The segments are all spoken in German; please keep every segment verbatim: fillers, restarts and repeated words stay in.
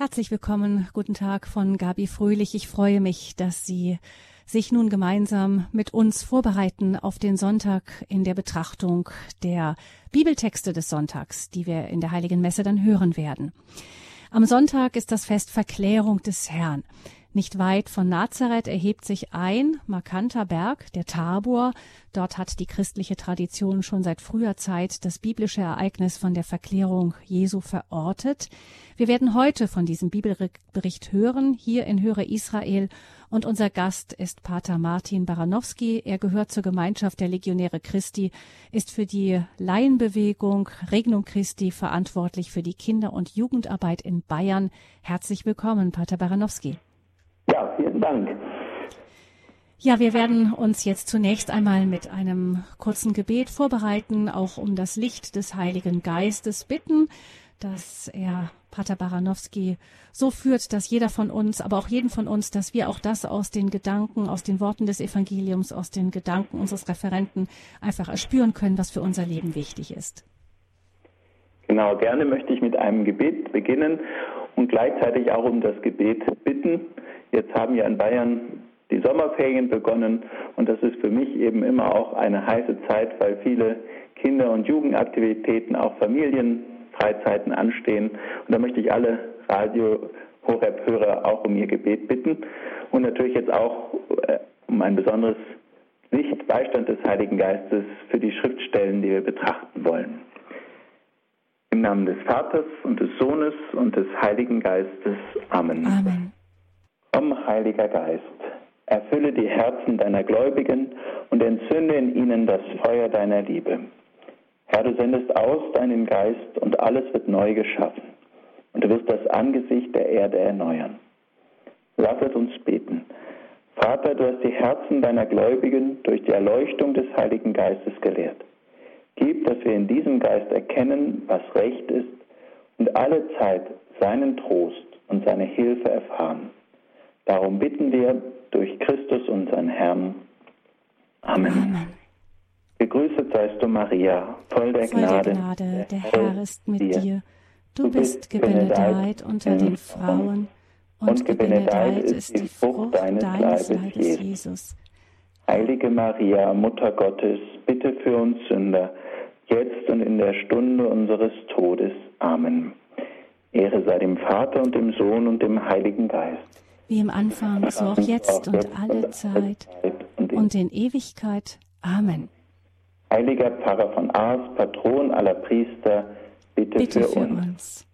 Herzlich willkommen, guten Tag von Gabi Fröhlich. Ich freue mich, dass Sie sich nun gemeinsam mit uns vorbereiten auf den Sonntag in der Betrachtung der Bibeltexte des Sonntags, die wir in der Heiligen Messe dann hören werden. Am Sonntag ist das Fest Verklärung des Herrn. Nicht weit von Nazareth erhebt sich ein markanter Berg, der Tabor. Dort hat die christliche Tradition schon seit früher Zeit das biblische Ereignis von der Verklärung Jesu verortet. Wir werden heute von diesem Bibelbericht hören, hier in Höre Israel. Und unser Gast ist Pater Martin Baranowski. Er gehört zur Gemeinschaft der Legionäre Christi, ist für die Laienbewegung Regnum Christi verantwortlich für die Kinder- und Jugendarbeit in Bayern. Herzlich willkommen, Pater Baranowski. Ja, vielen Dank. Ja, wir werden uns jetzt zunächst einmal mit einem kurzen Gebet vorbereiten, auch um das Licht des Heiligen Geistes bitten, dass er Pater Baranowski so führt, dass jeder von uns, aber auch jeden von uns, dass wir auch das aus den Gedanken, aus den Worten des Evangeliums, aus den Gedanken unseres Referenten einfach erspüren können, was für unser Leben wichtig ist. Genau, gerne möchte ich mit einem Gebet beginnen und gleichzeitig auch um das Gebet bitten. Jetzt haben ja in Bayern die Sommerferien begonnen und das ist für mich eben immer auch eine heiße Zeit, weil viele Kinder- und Jugendaktivitäten, auch Familienfreizeiten anstehen. Und da möchte ich alle Radio-Horeb-Hörer auch um ihr Gebet bitten und natürlich jetzt auch äh, um ein besonderes Licht, Beistand des Heiligen Geistes für die Schriftstellen, die wir betrachten wollen. Im Namen des Vaters und des Sohnes und des Heiligen Geistes. Amen. Amen. Komm, Heiliger Geist, erfülle die Herzen deiner Gläubigen und entzünde in ihnen das Feuer deiner Liebe. Herr, du sendest aus deinen Geist und alles wird neu geschaffen. Und du wirst das Angesicht der Erde erneuern. Lasset uns beten. Vater, du hast die Herzen deiner Gläubigen durch die Erleuchtung des Heiligen Geistes gelehrt. Gib, dass wir in diesem Geist erkennen, was recht ist und alle Zeit seinen Trost und seine Hilfe erfahren. Darum bitten wir durch Christus, unseren Herrn. Amen. Amen. Gegrüßet seist du, Maria, voll der, voll Gnade. der Gnade. Der Herr ist mit dir. Du, du bist gebenedeit unter den Frauen und gebenedeit ist die Frucht deines Leibes, Jesus. Heilige Maria, Mutter Gottes, bitte für uns Sünder, jetzt und in der Stunde unseres Todes. Amen. Ehre sei dem Vater und dem Sohn und dem Heiligen Geist. Wie im Anfang, so auch jetzt und alle Zeit und in Ewigkeit. Amen. Heiliger Pfarrer von Ars, Patron aller Priester, bitte, bitte für, für uns. uns.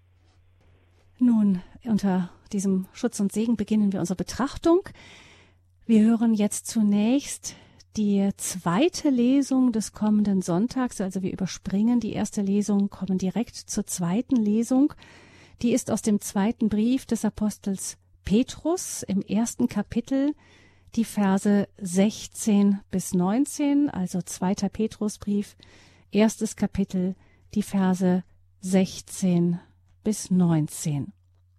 Nun, unter diesem Schutz und Segen beginnen wir unsere Betrachtung. Wir hören jetzt zunächst die zweite Lesung des kommenden Sonntags. Also wir überspringen die erste Lesung, kommen direkt zur zweiten Lesung. Die ist aus dem zweiten Brief des Apostels Petrus im ersten Kapitel, die Verse sechzehn bis neunzehn, also zweiter Petrusbrief, erstes Kapitel, die Verse sechzehn bis neunzehn.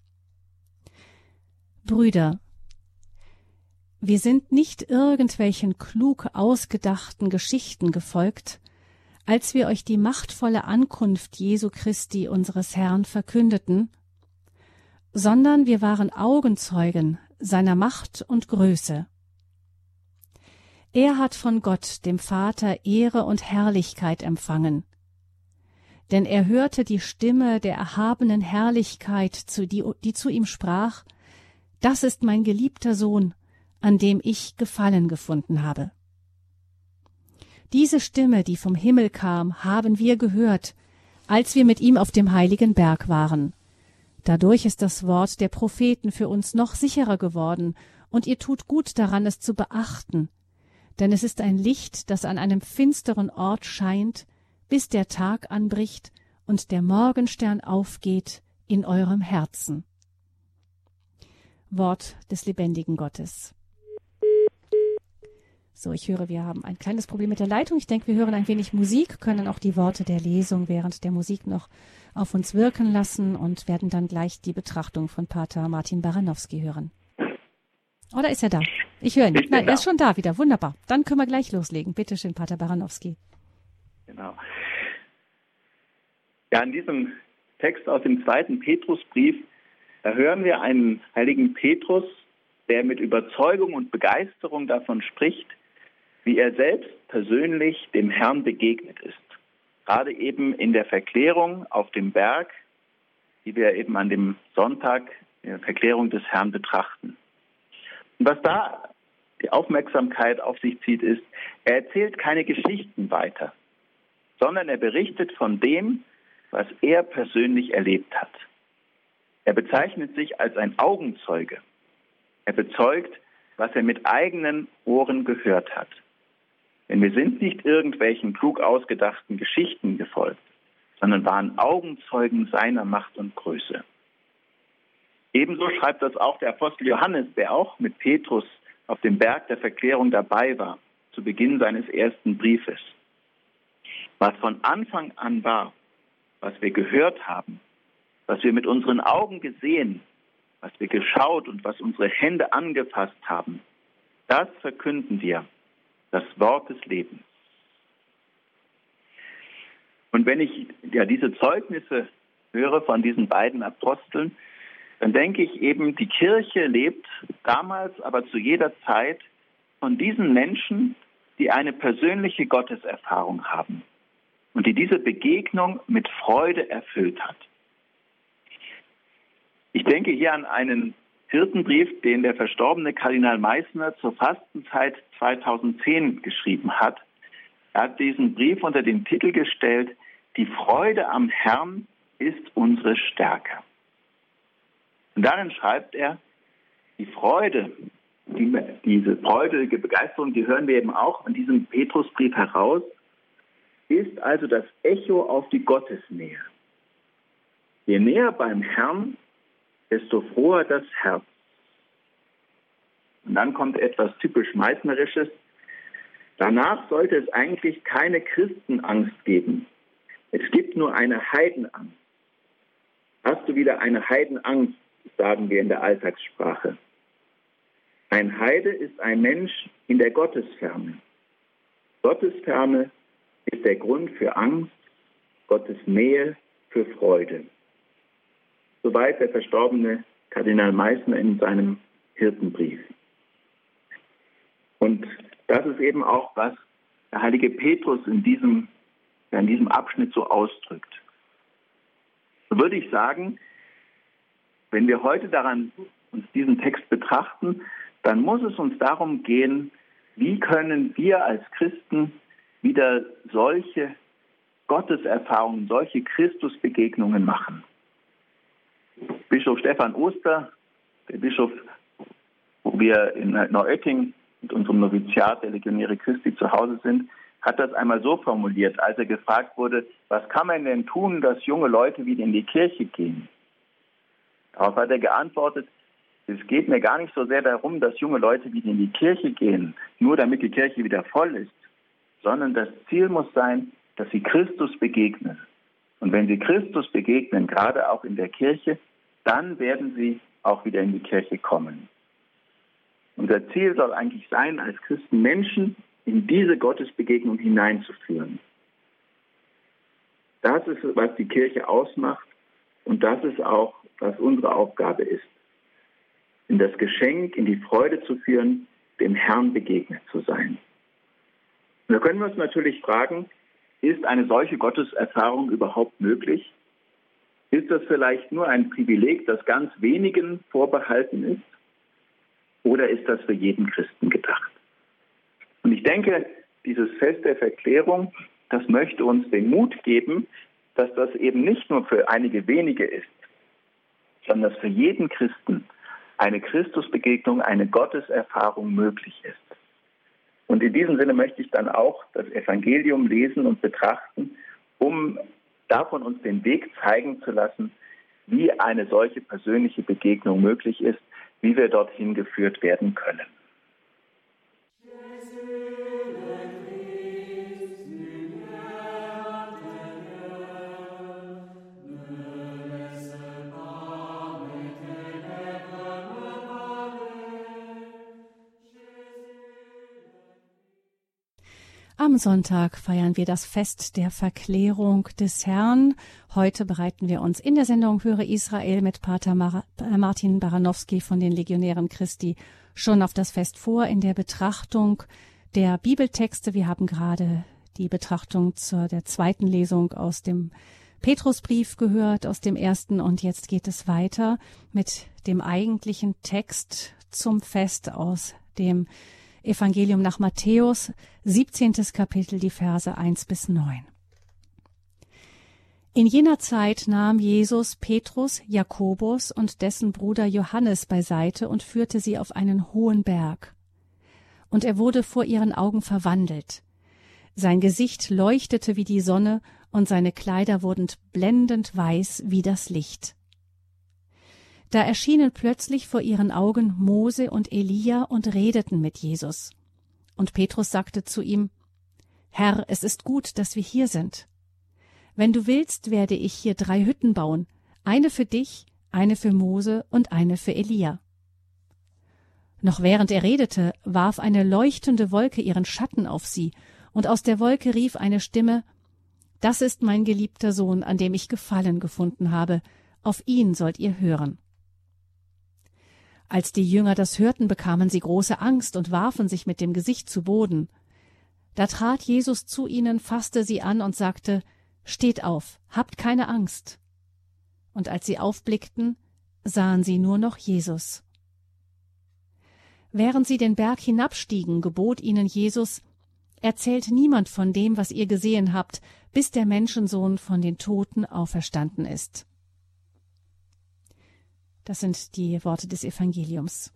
Brüder, wir sind nicht irgendwelchen klug ausgedachten Geschichten gefolgt, als wir euch die machtvolle Ankunft Jesu Christi, unseres Herrn, verkündeten, sondern wir waren Augenzeugen seiner Macht und Größe. Er hat von Gott, dem Vater, Ehre und Herrlichkeit empfangen. Denn er hörte die Stimme der erhabenen Herrlichkeit, zu die, die zu ihm sprach, »Das ist mein geliebter Sohn, an dem ich Gefallen gefunden habe.« Diese Stimme, die vom Himmel kam, haben wir gehört, als wir mit ihm auf dem heiligen Berg waren. Dadurch ist das Wort der Propheten für uns noch sicherer geworden, und ihr tut gut daran, es zu beachten. Denn es ist ein Licht, das an einem finsteren Ort scheint, bis der Tag anbricht und der Morgenstern aufgeht in eurem Herzen. Wort des lebendigen Gottes. So, ich höre, wir haben ein kleines Problem mit der Leitung. Ich denke, wir hören ein wenig Musik, können auch die Worte der Lesung während der Musik noch auf uns wirken lassen und werden dann gleich die Betrachtung von Pater Martin Baranowski hören. Oder ist er da? Ich höre ihn. Ich Nein, er ist schon da wieder. Wunderbar. Dann können wir gleich loslegen. Bitte schön, Pater Baranowski. Genau. Ja, in diesem Text aus dem zweiten Petrusbrief Da hören wir einen heiligen Petrus, der mit Überzeugung und Begeisterung davon spricht, wie er selbst persönlich dem Herrn begegnet ist. Gerade eben in der Verklärung auf dem Berg, die wir eben an dem Sonntag in der Verklärung des Herrn betrachten. Und was da die Aufmerksamkeit auf sich zieht, ist, er erzählt keine Geschichten weiter, sondern er berichtet von dem, was er persönlich erlebt hat. Er bezeichnet sich als ein Augenzeuge. Er bezeugt, was er mit eigenen Ohren gehört hat. Denn wir sind nicht irgendwelchen klug ausgedachten Geschichten gefolgt, sondern waren Augenzeugen seiner Macht und Größe. Ebenso schreibt das auch der Apostel Johannes, der auch mit Petrus auf dem Berg der Verklärung dabei war, zu Beginn seines ersten Briefes. Was von Anfang an war, was wir gehört haben, was wir mit unseren Augen gesehen, was wir geschaut und was unsere Hände angefasst haben, das verkünden wir, das Wort des Lebens. Und wenn ich ja diese Zeugnisse höre von diesen beiden Aposteln, dann denke ich eben, die Kirche lebt damals, aber zu jeder Zeit von diesen Menschen, die eine persönliche Gotteserfahrung haben und die diese Begegnung mit Freude erfüllt hat. Ich denke hier an einen Hirtenbrief, den der verstorbene Kardinal Meissner zur Fastenzeit zweitausendzehn geschrieben hat. Er hat diesen Brief unter den Titel gestellt, Die Freude am Herrn ist unsere Stärke. Und darin schreibt er, die Freude, die, diese freudige Begeisterung, die hören wir eben auch in diesem Petrusbrief heraus, ist also das Echo auf die Gottesnähe. Je näher beim Herrn, desto froher das Herz. Und dann kommt etwas typisch Meißnerisches. Danach sollte es eigentlich keine Christenangst geben. Es gibt nur eine Heidenangst. Hast du wieder eine Heidenangst, sagen wir in der Alltagssprache. Ein Heide ist ein Mensch in der Gottesferne. Gottesferne ist der Grund für Angst, Gottes Nähe für Freude. Soweit der verstorbene Kardinal Meissner in seinem Hirtenbrief. Und das ist eben auch, was der heilige Petrus in diesem, in diesem Abschnitt so ausdrückt. So würde ich sagen, wenn wir heute daran uns diesen Text betrachten, dann muss es uns darum gehen, wie können wir als Christen wieder solche Gotteserfahrungen, solche Christusbegegnungen machen. Bischof Stefan Oster, der Bischof, wo wir in Neuötting mit unserem Noviziat der Legionäre Christi zu Hause sind, hat das einmal so formuliert, als er gefragt wurde, was kann man denn tun, dass junge Leute wieder in die Kirche gehen? Darauf hat er geantwortet, es geht mir gar nicht so sehr darum, dass junge Leute wieder in die Kirche gehen, nur damit die Kirche wieder voll ist, sondern das Ziel muss sein, dass sie Christus begegnen. Und wenn sie Christus begegnen, gerade auch in der Kirche, dann werden sie auch wieder in die Kirche kommen. Unser Ziel soll eigentlich sein, als Christen Menschen in diese Gottesbegegnung hineinzuführen. Das ist, was die Kirche ausmacht und das ist auch, was unsere Aufgabe ist. In das Geschenk, in die Freude zu führen, dem Herrn begegnet zu sein. Und da können wir uns natürlich fragen, ist eine solche Gotteserfahrung überhaupt möglich? Ist das vielleicht nur ein Privileg, das ganz wenigen vorbehalten ist? Oder ist das für jeden Christen gedacht? Und ich denke, dieses Fest der Verklärung, das möchte uns den Mut geben, dass das eben nicht nur für einige wenige ist, sondern dass für jeden Christen eine Christusbegegnung, eine Gotteserfahrung möglich ist. Und in diesem Sinne möchte ich dann auch das Evangelium lesen und betrachten, um davon uns den Weg zeigen zu lassen, wie eine solche persönliche Begegnung möglich ist, wie wir dorthin geführt werden können. Am Sonntag feiern wir das Fest der Verklärung des Herrn. Heute bereiten wir uns in der Sendung Höre Israel mit Pater Mar- Martin Baranowski von den Legionären Christi schon auf das Fest vor in der Betrachtung der Bibeltexte. Wir haben gerade die Betrachtung zur der zweiten Lesung aus dem Petrusbrief gehört, aus dem ersten, und jetzt geht es weiter mit dem eigentlichen Text zum Fest aus dem Evangelium nach Matthäus, siebzehntes Kapitel, die Verse eins bis neun. In jener Zeit nahm Jesus Petrus, Jakobus und dessen Bruder Johannes beiseite und führte sie auf einen hohen Berg. Und er wurde vor ihren Augen verwandelt. Sein Gesicht leuchtete wie die Sonne, und seine Kleider wurden blendend weiß wie das Licht. Da erschienen plötzlich vor ihren Augen Mose und Elia und redeten mit Jesus. Und Petrus sagte zu ihm: Herr, es ist gut, dass wir hier sind. Wenn du willst, werde ich hier drei Hütten bauen, eine für dich, eine für Mose und eine für Elia. Noch während er redete, warf eine leuchtende Wolke ihren Schatten auf sie, und aus der Wolke rief eine Stimme: Das ist mein geliebter Sohn, an dem ich Gefallen gefunden habe, auf ihn sollt ihr hören. Als die Jünger das hörten, bekamen sie große Angst und warfen sich mit dem Gesicht zu Boden. Da trat Jesus zu ihnen, fasste sie an und sagte: Steht auf, habt keine Angst. Und als sie aufblickten, sahen sie nur noch Jesus. Während sie den Berg hinabstiegen, gebot ihnen Jesus: Erzählt niemand von dem, was ihr gesehen habt, bis der Menschensohn von den Toten auferstanden ist. Das sind die Worte des Evangeliums.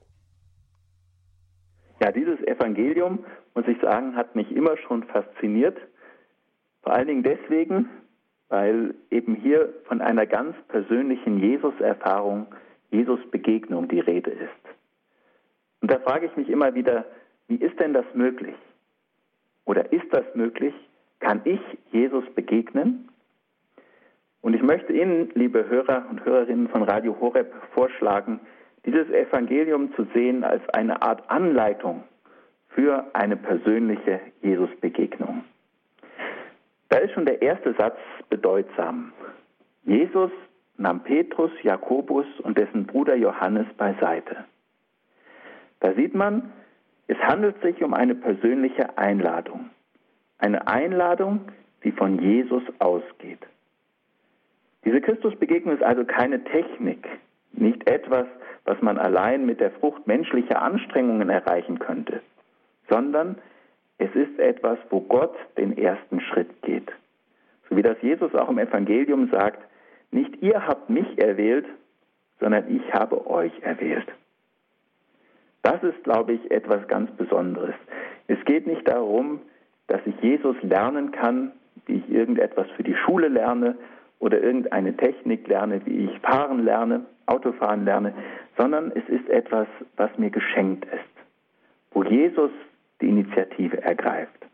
Ja, dieses Evangelium, muss ich sagen, hat mich immer schon fasziniert. Vor allen Dingen deswegen, weil eben hier von einer ganz persönlichen Jesus-Erfahrung, Jesus-Begegnung die Rede ist. Und da frage ich mich immer wieder, wie ist denn das möglich? Oder ist das möglich? Kann ich Jesus begegnen? Und ich möchte Ihnen, liebe Hörer und Hörerinnen von Radio Horeb, vorschlagen, dieses Evangelium zu sehen als eine Art Anleitung für eine persönliche Jesus-Begegnung. Da ist schon der erste Satz bedeutsam. Jesus nahm Petrus, Jakobus und dessen Bruder Johannes beiseite. Da sieht man, es handelt sich um eine persönliche Einladung. Eine Einladung, die von Jesus ausgeht. Diese Christusbegegnung ist also keine Technik, nicht etwas, was man allein mit der Frucht menschlicher Anstrengungen erreichen könnte, sondern es ist etwas, wo Gott den ersten Schritt geht. So wie das Jesus auch im Evangelium sagt: Nicht ihr habt mich erwählt, sondern ich habe euch erwählt. Das ist, glaube ich, etwas ganz Besonderes. Es geht nicht darum, dass ich Jesus lernen kann, wie ich irgendetwas für die Schule lerne oder irgendeine Technik lerne, wie ich fahren lerne, Autofahren lerne, sondern es ist etwas, was mir geschenkt ist, wo Jesus die Initiative ergreift.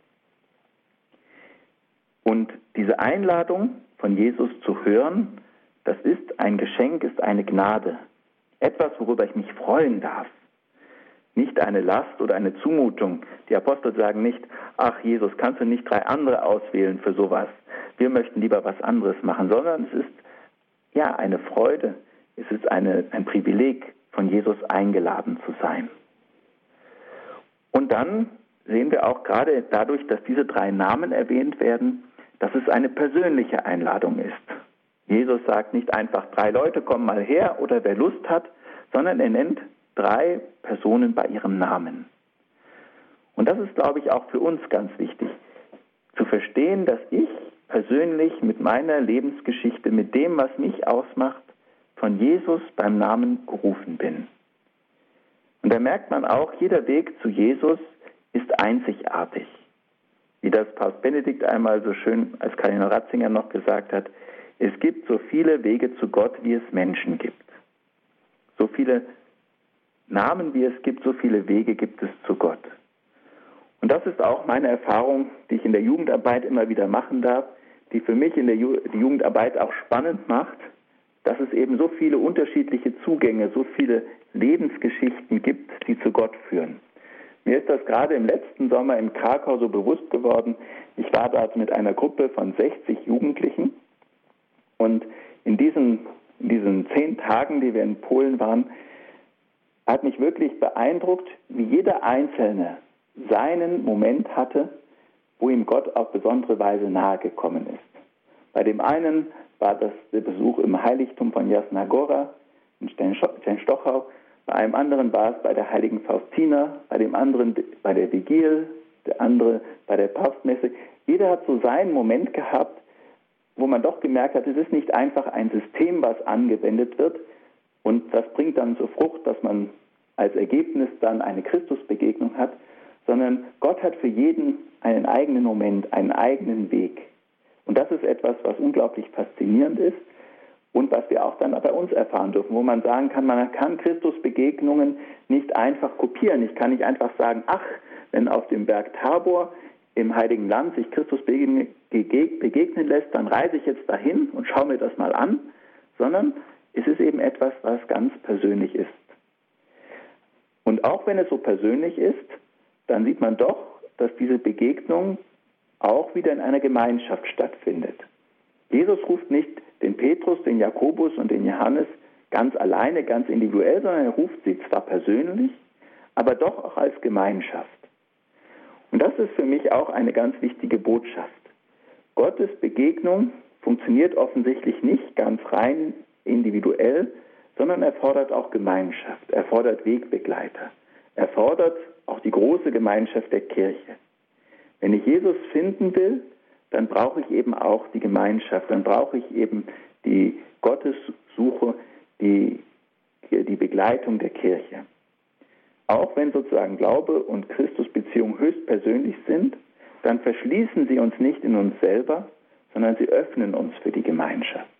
Und diese Einladung von Jesus zu hören, das ist ein Geschenk, ist eine Gnade. Etwas, worüber ich mich freuen darf. Nicht eine Last oder eine Zumutung. Die Apostel sagen nicht: Ach Jesus, kannst du nicht drei andere auswählen für sowas? Wir möchten lieber was anderes machen, sondern es ist ja eine Freude, es ist eine, ein Privileg, von Jesus eingeladen zu sein. Und dann sehen wir auch gerade dadurch, dass diese drei Namen erwähnt werden, dass es eine persönliche Einladung ist. Jesus sagt nicht einfach: Drei Leute, kommen mal her, oder wer Lust hat, sondern er nennt drei Personen bei ihrem Namen. Und das ist, glaube ich, auch für uns ganz wichtig, zu verstehen, dass ich persönlich mit meiner Lebensgeschichte, mit dem, was mich ausmacht, von Jesus beim Namen gerufen bin. Und da merkt man auch, jeder Weg zu Jesus ist einzigartig. Wie das Papst Benedikt einmal so schön als Kardinal Ratzinger noch gesagt hat: Es gibt so viele Wege zu Gott, wie es Menschen gibt. So viele Namen, wie es gibt, so viele Wege gibt es zu Gott. Und das ist auch meine Erfahrung, die ich in der Jugendarbeit immer wieder machen darf, die für mich in der Ju- die Jugendarbeit auch spannend macht, dass es eben so viele unterschiedliche Zugänge, so viele Lebensgeschichten gibt, die zu Gott führen. Mir ist das gerade im letzten Sommer in Krakau so bewusst geworden. Ich war dort mit einer Gruppe von sechzig Jugendlichen und in diesen, in diesen zehn Tagen, die wir in Polen waren, hat mich wirklich beeindruckt, wie jeder Einzelne seinen Moment hatte, wo ihm Gott auf besondere Weise nahe gekommen ist. Bei dem einen war das der Besuch im Heiligtum von Jasna Gora in Częstochow, bei einem anderen war es bei der heiligen Faustina, bei dem anderen bei der Vigil, der andere bei der Papstmesse. Jeder hat so seinen Moment gehabt, wo man doch gemerkt hat, es ist nicht einfach ein System, was angewendet wird und das bringt dann zur Frucht, dass man als Ergebnis dann eine Christusbegegnung hat, sondern Gott hat für jeden einen eigenen Moment, einen eigenen Weg. Und das ist etwas, was unglaublich faszinierend ist und was wir auch dann bei uns erfahren dürfen, wo man sagen kann, man kann Christusbegegnungen nicht einfach kopieren. Ich kann nicht einfach sagen, ach, wenn auf dem Berg Tabor im Heiligen Land sich Christus begegnen lässt, dann reise ich jetzt dahin und schaue mir das mal an, sondern es ist eben etwas, was ganz persönlich ist. Und auch wenn es so persönlich ist, dann sieht man doch, dass diese Begegnung auch wieder in einer Gemeinschaft stattfindet. Jesus ruft nicht den Petrus, den Jakobus und den Johannes ganz alleine, ganz individuell, sondern er ruft sie zwar persönlich, aber doch auch als Gemeinschaft. Und das ist für mich auch eine ganz wichtige Botschaft. Gottes Begegnung funktioniert offensichtlich nicht ganz rein individuell, sondern erfordert auch Gemeinschaft, erfordert Wegbegleiter, erfordert auch die große Gemeinschaft der Kirche. Wenn ich Jesus finden will, dann brauche ich eben auch die Gemeinschaft, dann brauche ich eben die Gottessuche, die, die Begleitung der Kirche. Auch wenn sozusagen Glaube und Christusbeziehung höchstpersönlich sind, dann verschließen sie uns nicht in uns selber, sondern sie öffnen uns für die Gemeinschaft.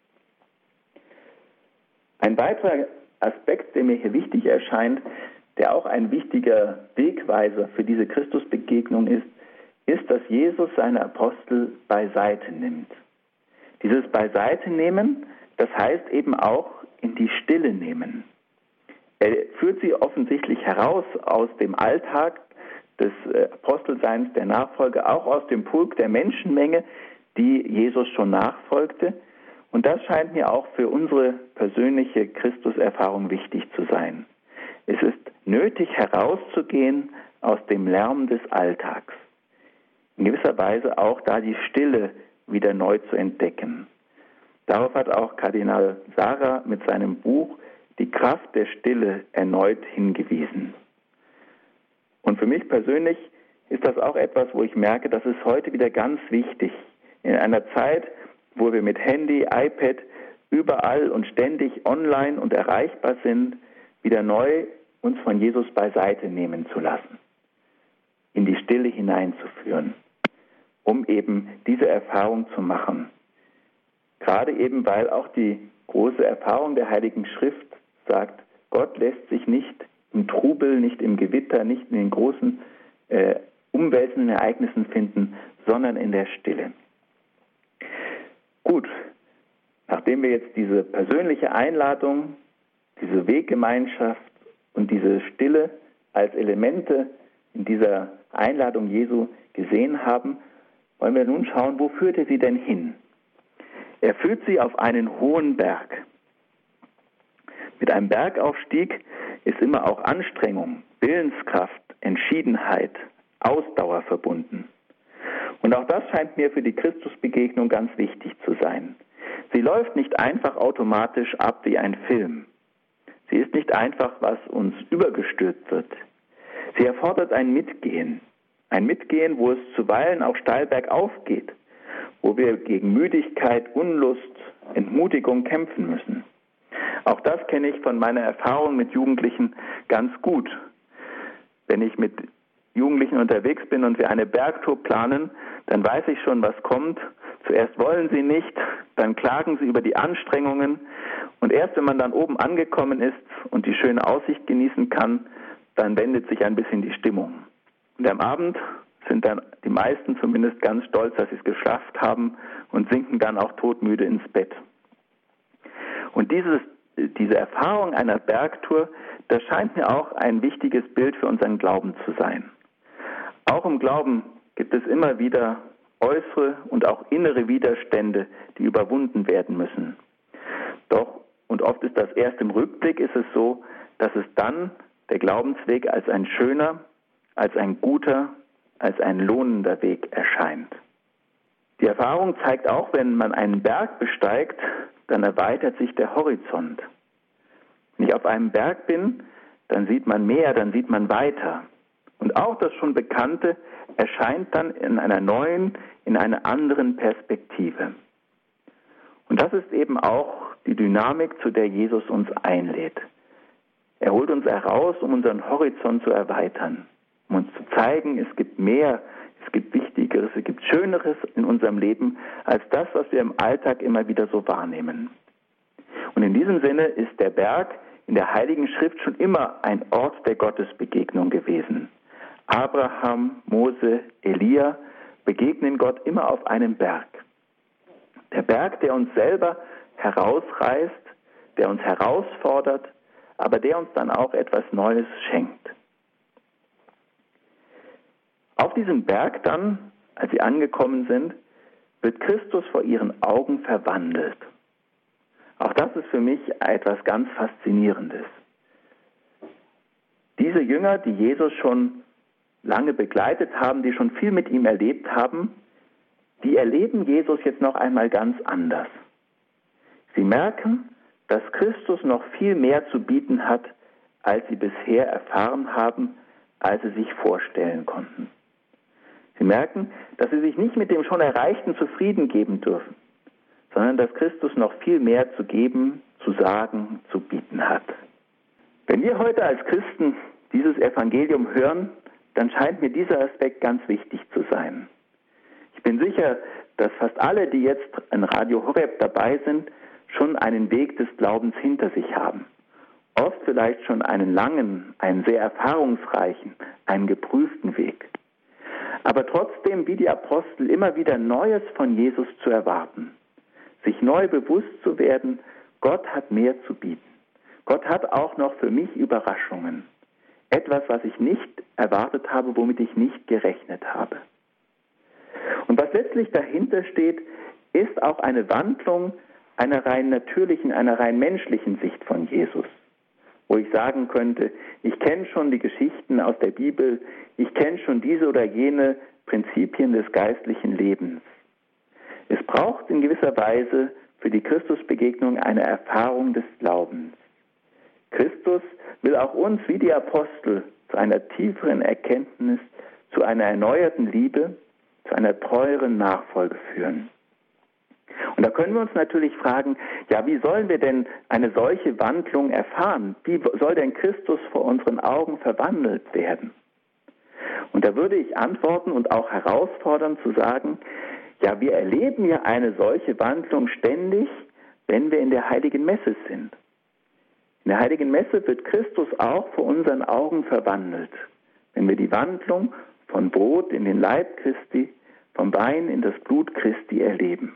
Ein weiterer Aspekt, der mir hier wichtig erscheint, der auch ein wichtiger Wegweiser für diese Christusbegegnung ist, ist, dass Jesus seine Apostel beiseite nimmt. Dieses Beiseite-Nehmen, das heißt eben auch in die Stille nehmen. Er führt sie offensichtlich heraus aus dem Alltag des Apostelseins, der Nachfolge, auch aus dem Pulk der Menschenmenge, die Jesus schon nachfolgte. Und das scheint mir auch für unsere persönliche Christuserfahrung wichtig zu sein. Es ist nötig, herauszugehen aus dem Lärm des Alltags. In gewisser Weise auch da die Stille wieder neu zu entdecken. Darauf hat auch Kardinal Sarah mit seinem Buch Die Kraft der Stille erneut hingewiesen. Und für mich persönlich ist das auch etwas, wo ich merke, das ist heute wieder ganz wichtig. In einer Zeit, wo wir mit Handy, iPad überall und ständig online und erreichbar sind, wieder neu uns von Jesus beiseite nehmen zu lassen, in die Stille hineinzuführen, um eben diese Erfahrung zu machen. Gerade eben, weil auch die große Erfahrung der Heiligen Schrift sagt, Gott lässt sich nicht im Trubel, nicht im Gewitter, nicht in den großen äh, umwälzenden Ereignissen finden, sondern in der Stille. Gut, nachdem wir jetzt diese persönliche Einladung, diese Weggemeinschaft und diese Stille als Elemente in dieser Einladung Jesu gesehen haben, wollen wir nun schauen, wo führt er sie denn hin? Er führt sie auf einen hohen Berg. Mit einem Bergaufstieg ist immer auch Anstrengung, Willenskraft, Entschiedenheit, Ausdauer verbunden. Und auch das scheint mir für die Christusbegegnung ganz wichtig zu sein. Sie läuft nicht einfach automatisch ab wie ein Film. Sie ist nicht einfach, was uns übergestülpt wird. Sie erfordert ein Mitgehen. Ein Mitgehen, wo es zuweilen auch steil bergauf geht, wo wir gegen Müdigkeit, Unlust, Entmutigung kämpfen müssen. Auch das kenne ich von meiner Erfahrung mit Jugendlichen ganz gut. Wenn ich mit Jugendlichen unterwegs bin und wir eine Bergtour planen, dann weiß ich schon, was kommt. Zuerst wollen sie nicht, dann klagen sie über die Anstrengungen und erst wenn man dann oben angekommen ist und die schöne Aussicht genießen kann, dann wendet sich ein bisschen die Stimmung. Und am Abend sind dann die meisten zumindest ganz stolz, dass sie es geschafft haben und sinken dann auch todmüde ins Bett. Und dieses diese Erfahrung einer Bergtour, das scheint mir auch ein wichtiges Bild für unseren Glauben zu sein. Auch im Glauben gibt es immer wieder äußere und auch innere Widerstände, die überwunden werden müssen. Doch, und oft ist das erst im Rückblick, ist es so, dass es dann der Glaubensweg als ein schöner, als ein guter, als ein lohnender Weg erscheint. Die Erfahrung zeigt auch, wenn man einen Berg besteigt, dann erweitert sich der Horizont. Wenn ich auf einem Berg bin, dann sieht man mehr, dann sieht man weiter. Und auch das schon Bekannte erscheint dann in einer neuen, in einer anderen Perspektive. Und das ist eben auch die Dynamik, zu der Jesus uns einlädt. Er holt uns heraus, um unseren Horizont zu erweitern, um uns zu zeigen, es gibt mehr, es gibt Wichtigeres, es gibt Schöneres in unserem Leben, als das, was wir im Alltag immer wieder so wahrnehmen. Und in diesem Sinne ist der Berg in der Heiligen Schrift schon immer ein Ort der Gottesbegegnung gewesen. Abraham, Mose, Elia begegnen Gott immer auf einem Berg. Der Berg, der uns selber herausreißt, der uns herausfordert, aber der uns dann auch etwas Neues schenkt. Auf diesem Berg dann, als sie angekommen sind, wird Christus vor ihren Augen verwandelt. Auch das ist für mich etwas ganz Faszinierendes. Diese Jünger, die Jesus schon lange begleitet haben, die schon viel mit ihm erlebt haben, die erleben Jesus jetzt noch einmal ganz anders. Sie merken, dass Christus noch viel mehr zu bieten hat, als sie bisher erfahren haben, als sie sich vorstellen konnten. Sie merken, dass sie sich nicht mit dem schon Erreichten zufrieden geben dürfen, sondern dass Christus noch viel mehr zu geben, zu sagen, zu bieten hat. Wenn wir heute als Christen dieses Evangelium hören, dann scheint mir dieser Aspekt ganz wichtig zu sein. Ich bin sicher, dass fast alle, die jetzt in Radio Horeb dabei sind, schon einen Weg des Glaubens hinter sich haben. Oft vielleicht schon einen langen, einen sehr erfahrungsreichen, einen geprüften Weg. Aber trotzdem, wie die Apostel, immer wieder Neues von Jesus zu erwarten. Sich neu bewusst zu werden, Gott hat mehr zu bieten. Gott hat auch noch für mich Überraschungen. Etwas, was ich nicht erwartet habe, womit ich nicht gerechnet habe. Und was letztlich dahinter steht, ist auch eine Wandlung einer rein natürlichen, einer rein menschlichen Sicht von Jesus. Wo ich sagen könnte, ich kenne schon die Geschichten aus der Bibel, ich kenne schon diese oder jene Prinzipien des geistlichen Lebens. Es braucht in gewisser Weise für die Christusbegegnung eine Erfahrung des Glaubens. Christus will auch uns, wie die Apostel, zu einer tieferen Erkenntnis, zu einer erneuerten Liebe, zu einer treueren Nachfolge führen. Und da können wir uns natürlich fragen, ja, wie sollen wir denn eine solche Wandlung erfahren? Wie soll denn Christus vor unseren Augen verwandelt werden? Und da würde ich antworten und auch herausfordern zu sagen, ja, wir erleben ja eine solche Wandlung ständig, wenn wir in der Heiligen Messe sind. In der Heiligen Messe wird Christus auch vor unseren Augen verwandelt, wenn wir die Wandlung von Brot in den Leib Christi, vom Wein in das Blut Christi erleben.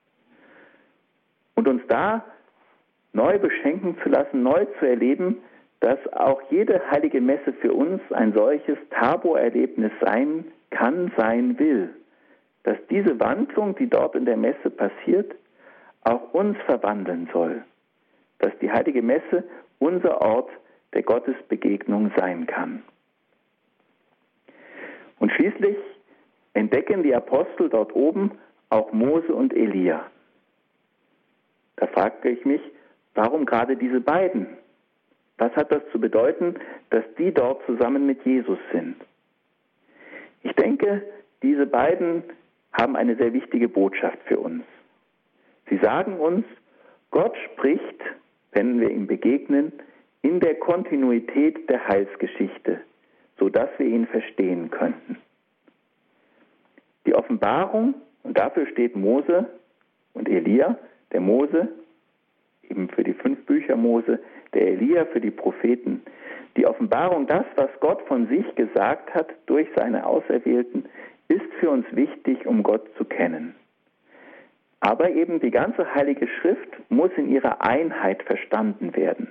Und uns da neu beschenken zu lassen, neu zu erleben, dass auch jede Heilige Messe für uns ein solches Taborerlebnis sein kann, sein will. Dass diese Wandlung, die dort in der Messe passiert, auch uns verwandeln soll. Dass die Heilige Messe unser Ort der Gottesbegegnung sein kann. Und schließlich entdecken die Apostel dort oben auch Mose und Elia. Da fragte ich mich, warum gerade diese beiden? Was hat das zu bedeuten, dass die dort zusammen mit Jesus sind? Ich denke, diese beiden haben eine sehr wichtige Botschaft für uns. Sie sagen uns, Gott spricht, wenn wir ihm begegnen, in der Kontinuität der Heilsgeschichte, sodass wir ihn verstehen könnten. Die Offenbarung, und dafür steht Mose und Elia, der Mose eben für die fünf Bücher Mose, der Elia für die Propheten. Die Offenbarung, das, was Gott von sich gesagt hat durch seine Auserwählten, ist für uns wichtig, um Gott zu kennen. Aber eben die ganze Heilige Schrift muss in ihrer Einheit verstanden werden.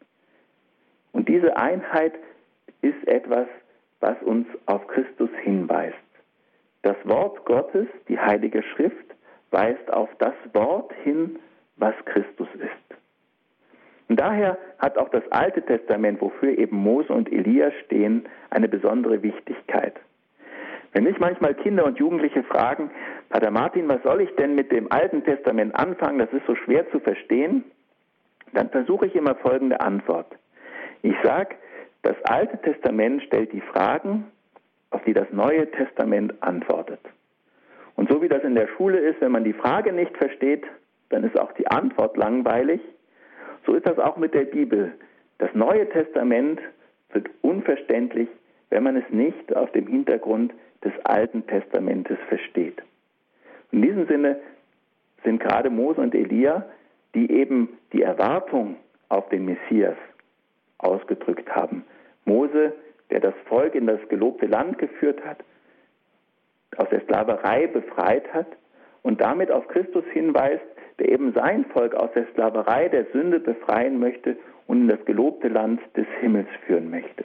Und diese Einheit ist etwas, was uns auf Christus hinweist. Das Wort Gottes, die Heilige Schrift, weist auf das Wort hin, was Christus ist. Und daher hat auch das Alte Testament, wofür eben Mose und Elia stehen, eine besondere Wichtigkeit. Wenn mich manchmal Kinder und Jugendliche fragen, Pater Martin, was soll ich denn mit dem Alten Testament anfangen, das ist so schwer zu verstehen, dann versuche ich immer folgende Antwort. Ich sage, das Alte Testament stellt die Fragen, auf die das Neue Testament antwortet. Und so wie das in der Schule ist, wenn man die Frage nicht versteht, dann ist auch die Antwort langweilig. So ist das auch mit der Bibel. Das Neue Testament wird unverständlich, wenn man es nicht auf dem Hintergrund des Alten Testamentes versteht. In diesem Sinne sind gerade Mose und Elia, die eben die Erwartung auf den Messias ausgedrückt haben. Mose, der das Volk in das gelobte Land geführt hat, aus der Sklaverei befreit hat und damit auf Christus hinweist, der eben sein Volk aus der Sklaverei der Sünde befreien möchte und in das gelobte Land des Himmels führen möchte.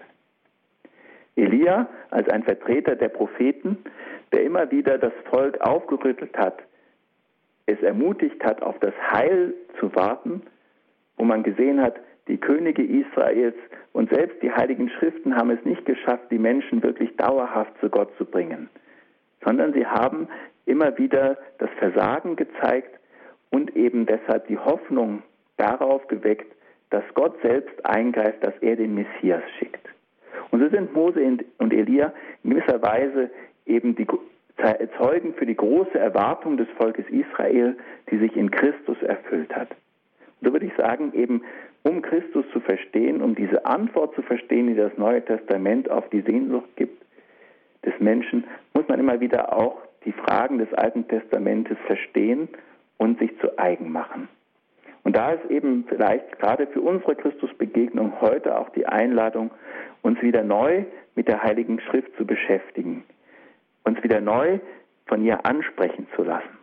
Elia als ein Vertreter der Propheten, der immer wieder das Volk aufgerüttelt hat, es ermutigt hat, auf das Heil zu warten, wo man gesehen hat, die Könige Israels und selbst die Heiligen Schriften haben es nicht geschafft, die Menschen wirklich dauerhaft zu Gott zu bringen, sondern sie haben immer wieder das Versagen gezeigt und eben deshalb die Hoffnung darauf geweckt, dass Gott selbst eingreift, dass er den Messias schickt. Und so sind Mose und Elia in gewisser Weise eben die Zeugen für die große Erwartung des Volkes Israel, die sich in Christus erfüllt hat. Und so würde ich sagen, eben um Christus zu verstehen, um diese Antwort zu verstehen, die das Neue Testament auf die Sehnsucht gibt des Menschen, muss man immer wieder auch die Fragen des Alten Testamentes verstehen und sich zu eigen machen. Und da ist eben vielleicht gerade für unsere Christusbegegnung heute auch die Einladung, uns wieder neu mit der Heiligen Schrift zu beschäftigen, uns wieder neu von ihr ansprechen zu lassen.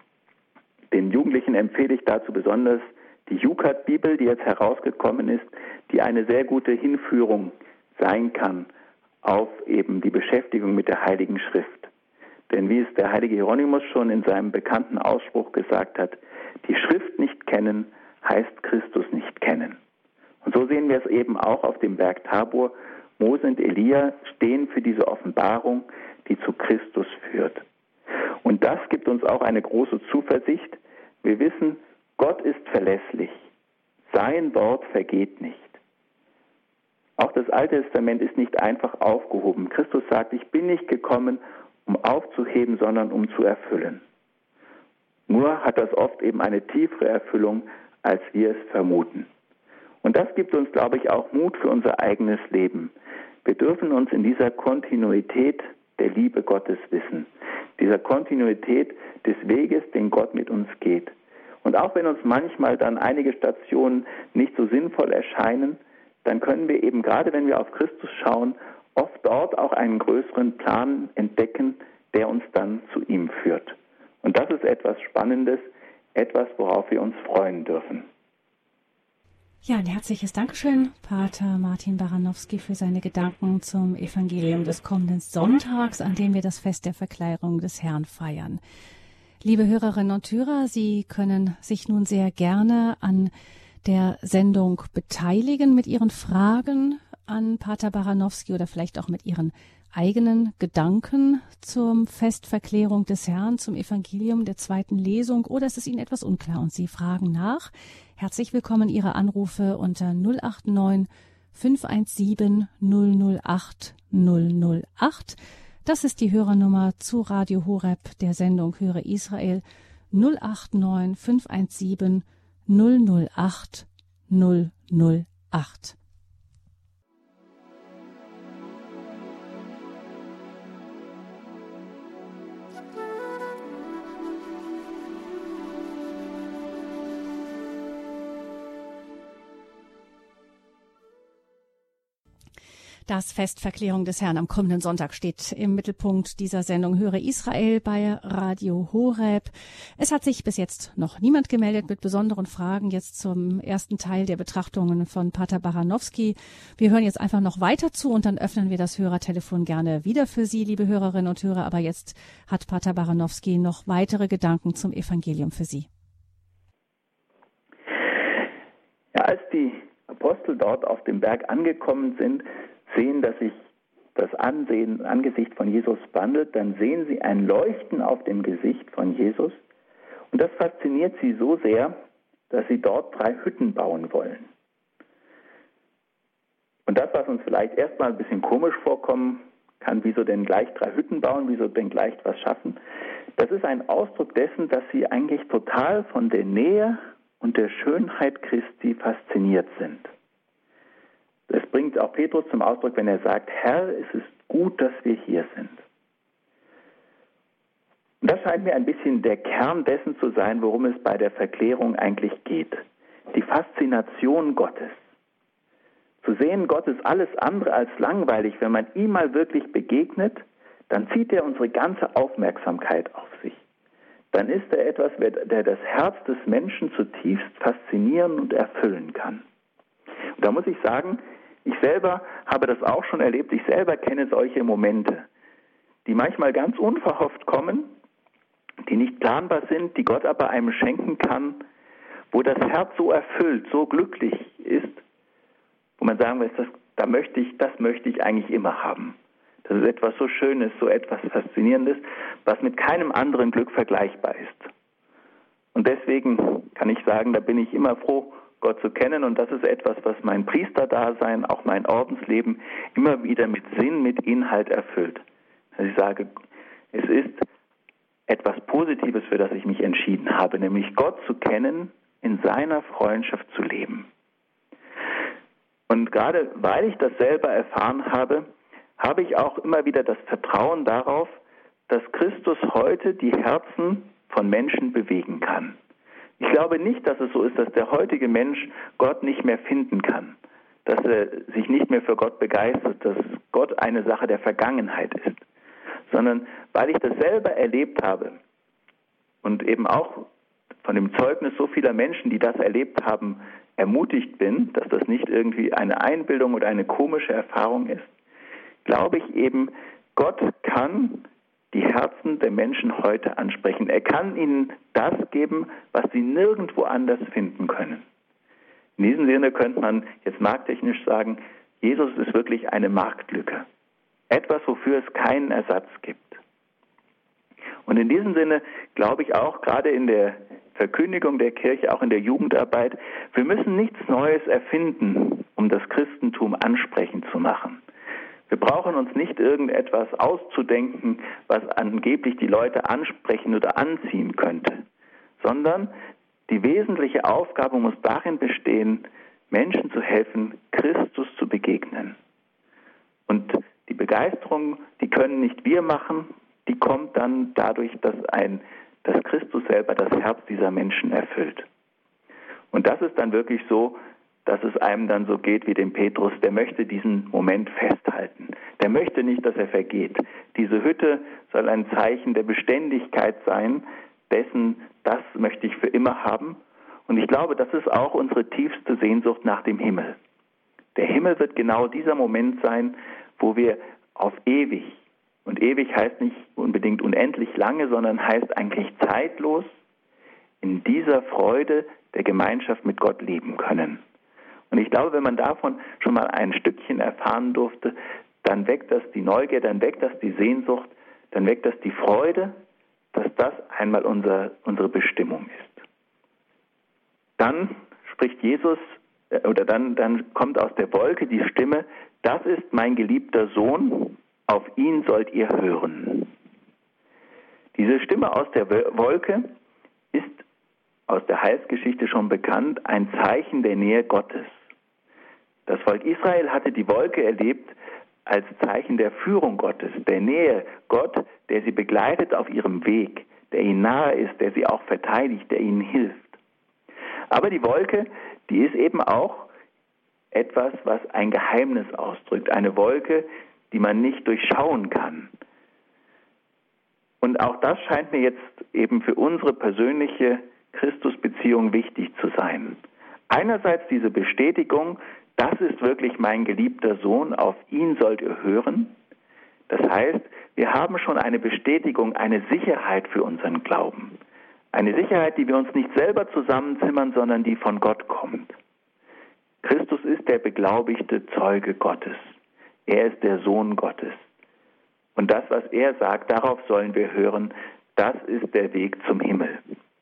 Den Jugendlichen empfehle ich dazu besonders die Jukat-Bibel, die jetzt herausgekommen ist, die eine sehr gute Hinführung sein kann auf eben die Beschäftigung mit der Heiligen Schrift. Denn wie es der heilige Hieronymus schon in seinem bekannten Ausspruch gesagt hat, die Schrift nicht kennen, heißt Christus nicht kennen. Und so sehen wir es eben auch auf dem Berg Tabor. Mose und Elia stehen für diese Offenbarung, die zu Christus führt. Und das gibt uns auch eine große Zuversicht. Wir wissen, Gott ist verlässlich. Sein Wort vergeht nicht. Auch das Alte Testament ist nicht einfach aufgehoben. Christus sagt, ich bin nicht gekommen, um aufzuheben, sondern um zu erfüllen. Nur hat das oft eben eine tiefere Erfüllung, als wir es vermuten. Und das gibt uns, glaube ich, auch Mut für unser eigenes Leben. Wir dürfen uns in dieser Kontinuität der Liebe Gottes wissen, dieser Kontinuität des Weges, den Gott mit uns geht. Und auch wenn uns manchmal dann einige Stationen nicht so sinnvoll erscheinen, dann können wir eben, gerade wenn wir auf Christus schauen, oft dort auch einen größeren Plan entdecken, der uns dann zu ihm führt. Und das ist etwas Spannendes, etwas, worauf wir uns freuen dürfen. Ja, ein herzliches Dankeschön, Pater Martin Baranowski, für seine Gedanken zum Evangelium des kommenden Sonntags, an dem wir das Fest der Verkleidung des Herrn feiern. Liebe Hörerinnen und Hörer, Sie können sich nun sehr gerne an der Sendung beteiligen mit Ihren Fragen an Pater Baranowski oder vielleicht auch mit Ihren eigenen Gedanken zum Festverklärung des Herrn, zum Evangelium der zweiten Lesung, oder ist es Ihnen etwas unklar und Sie fragen nach? Herzlich willkommen Ihre Anrufe unter null acht neun fünf eins sieben null null acht null null acht. Das ist die Hörernummer zu Radio Horeb, der Sendung Höre Israel, null acht neun fünf eins sieben null null acht null null acht. Das Fest Verklärung des Herrn am kommenden Sonntag steht im Mittelpunkt dieser Sendung Höre Israel bei Radio Horeb. Es hat sich bis jetzt noch niemand gemeldet mit besonderen Fragen jetzt zum ersten Teil der Betrachtungen von Pater Baranowski. Wir hören jetzt einfach noch weiter zu und dann öffnen wir das Hörertelefon gerne wieder für Sie, liebe Hörerinnen und Hörer. Aber jetzt hat Pater Baranowski noch weitere Gedanken zum Evangelium für Sie. Ja, als die Apostel dort auf dem Berg angekommen sind, sehen, dass sich das Ansehen, Angesicht von Jesus wandelt, dann sehen sie ein Leuchten auf dem Gesicht von Jesus. Und das fasziniert sie so sehr, dass sie dort drei Hütten bauen wollen. Und das, was uns vielleicht erstmal ein bisschen komisch vorkommen kann, wieso denn gleich drei Hütten bauen, wieso denn gleich was schaffen, das ist ein Ausdruck dessen, dass sie eigentlich total von der Nähe und der Schönheit Christi fasziniert sind. Das bringt auch Petrus zum Ausdruck, wenn er sagt, Herr, es ist gut, dass wir hier sind. Und das scheint mir ein bisschen der Kern dessen zu sein, worum es bei der Verklärung eigentlich geht. Die Faszination Gottes. Zu sehen, Gott ist alles andere als langweilig. Wenn man ihm mal wirklich begegnet, dann zieht er unsere ganze Aufmerksamkeit auf sich. Dann ist er etwas, der das Herz des Menschen zutiefst faszinieren und erfüllen kann. Und da muss ich sagen, ich selber habe das auch schon erlebt. Ich selber kenne solche Momente, die manchmal ganz unverhofft kommen, die nicht planbar sind, die Gott aber einem schenken kann, wo das Herz so erfüllt, so glücklich ist, wo man sagen will, das, da möchte ich, das möchte ich eigentlich immer haben. Das ist etwas so Schönes, so etwas Faszinierendes, was mit keinem anderen Glück vergleichbar ist. Und deswegen kann ich sagen, da bin ich immer froh, Gott zu kennen, und das ist etwas, was mein Priesterdasein, auch mein Ordensleben immer wieder mit Sinn, mit Inhalt erfüllt. Dass ich sage, es ist etwas Positives, für das ich mich entschieden habe, nämlich Gott zu kennen, in seiner Freundschaft zu leben. Und gerade weil ich das selber erfahren habe, habe ich auch immer wieder das Vertrauen darauf, dass Christus heute die Herzen von Menschen bewegen kann. Ich glaube nicht, dass es so ist, dass der heutige Mensch Gott nicht mehr finden kann, dass er sich nicht mehr für Gott begeistert, dass Gott eine Sache der Vergangenheit ist, sondern weil ich das selber erlebt habe und eben auch von dem Zeugnis so vieler Menschen, die das erlebt haben, ermutigt bin, dass das nicht irgendwie eine Einbildung oder eine komische Erfahrung ist, glaube ich eben, Gott kann die Herzen der Menschen heute ansprechen. Er kann ihnen das geben, was sie nirgendwo anders finden können. In diesem Sinne könnte man jetzt markttechnisch sagen, Jesus ist wirklich eine Marktlücke. Etwas, wofür es keinen Ersatz gibt. Und in diesem Sinne glaube ich auch, gerade in der Verkündigung der Kirche, auch in der Jugendarbeit, wir müssen nichts Neues erfinden, um das Christentum ansprechend zu machen. Wir brauchen uns nicht irgendetwas auszudenken, was angeblich die Leute ansprechen oder anziehen könnte, sondern die wesentliche Aufgabe muss darin bestehen, Menschen zu helfen, Christus zu begegnen. Und die Begeisterung, die können nicht wir machen, die kommt dann dadurch, dass, ein, dass Christus selber das Herz dieser Menschen erfüllt. Und das ist dann wirklich so, dass es einem dann so geht wie dem Petrus, der möchte diesen Moment festhalten. Der möchte nicht, dass er vergeht. Diese Hütte soll ein Zeichen der Beständigkeit sein, dessen, das möchte ich für immer haben. Und ich glaube, das ist auch unsere tiefste Sehnsucht nach dem Himmel. Der Himmel wird genau dieser Moment sein, wo wir auf ewig, und ewig heißt nicht unbedingt unendlich lange, sondern heißt eigentlich zeitlos, in dieser Freude der Gemeinschaft mit Gott leben können. Und ich glaube, wenn man davon schon mal ein Stückchen erfahren durfte, dann weckt das die Neugier, dann weckt das die Sehnsucht, dann weckt das die Freude, dass das einmal unser, unsere Bestimmung ist. Dann spricht Jesus, oder dann, dann kommt aus der Wolke die Stimme, das ist mein geliebter Sohn, auf ihn sollt ihr hören. Diese Stimme aus der Wolke ist aus der Heilsgeschichte schon bekannt, ein Zeichen der Nähe Gottes. Das Volk Israel hatte die Wolke erlebt als Zeichen der Führung Gottes, der Nähe Gott, der sie begleitet auf ihrem Weg, der ihnen nahe ist, der sie auch verteidigt, der ihnen hilft. Aber die Wolke, die ist eben auch etwas, was ein Geheimnis ausdrückt, eine Wolke, die man nicht durchschauen kann. Und auch das scheint mir jetzt eben für unsere persönliche Christusbeziehung wichtig zu sein. Einerseits diese Bestätigung, das ist wirklich mein geliebter Sohn, auf ihn sollt ihr hören. Das heißt, wir haben schon eine Bestätigung, eine Sicherheit für unseren Glauben. Eine Sicherheit, die wir uns nicht selber zusammenzimmern, sondern die von Gott kommt. Christus ist der beglaubigte Zeuge Gottes. Er ist der Sohn Gottes. Und das, was er sagt, darauf sollen wir hören, das ist der Weg zum Himmel.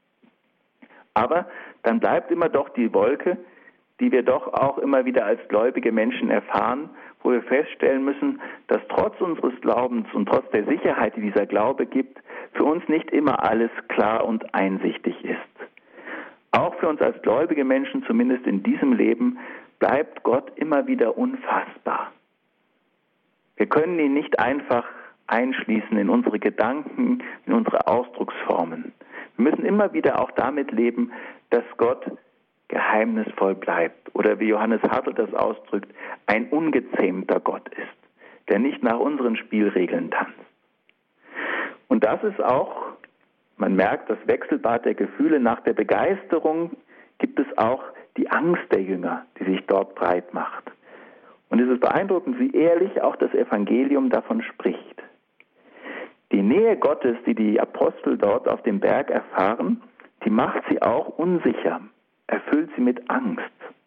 Aber dann bleibt immer doch die Wolke, die wir doch auch immer wieder als gläubige Menschen erfahren, wo wir feststellen müssen, dass trotz unseres Glaubens und trotz der Sicherheit, die dieser Glaube gibt, für uns nicht immer alles klar und einsichtig ist. Auch für uns als gläubige Menschen, zumindest in diesem Leben, bleibt Gott immer wieder unfassbar. Wir können ihn nicht einfach einschließen in unsere Gedanken, in unsere Ausdrucksformen. Wir müssen immer wieder auch damit leben, dass Gott geheimnisvoll bleibt oder wie Johannes Hartl das ausdrückt, ein ungezähmter Gott ist, der nicht nach unseren Spielregeln tanzt. Und das ist auch, man merkt, das Wechselbad der Gefühle. Nach der Begeisterung gibt es auch die Angst der Jünger, die sich dort breit macht. Und es ist beeindruckend, wie ehrlich auch das Evangelium davon spricht. Die Nähe Gottes, die die Apostel dort auf dem Berg erfahren, die macht sie auch unsicher, erfüllt sie mit Angst.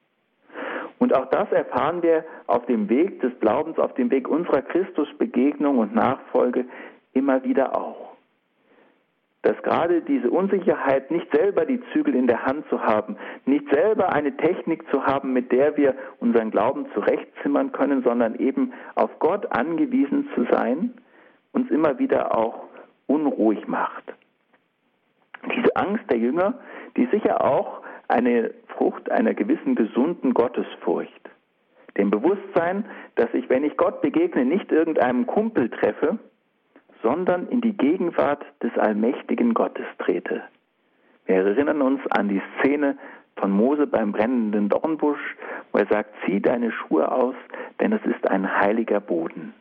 Und auch das erfahren wir auf dem Weg des Glaubens, auf dem Weg unserer Christusbegegnung und Nachfolge immer wieder auch. Dass gerade diese Unsicherheit, nicht selber die Zügel in der Hand zu haben, nicht selber eine Technik zu haben, mit der wir unseren Glauben zurechtzimmern können, sondern eben auf Gott angewiesen zu sein, uns immer wieder auch unruhig macht. Diese Angst der Jünger, die ist sicher auch eine Frucht einer gewissen gesunden Gottesfurcht. Dem Bewusstsein, dass ich, wenn ich Gott begegne, nicht irgendeinem Kumpel treffe, sondern in die Gegenwart des allmächtigen Gottes trete. Wir erinnern uns an die Szene von Mose beim brennenden Dornbusch, wo er sagt, zieh deine Schuhe aus, denn es ist ein heiliger Boden.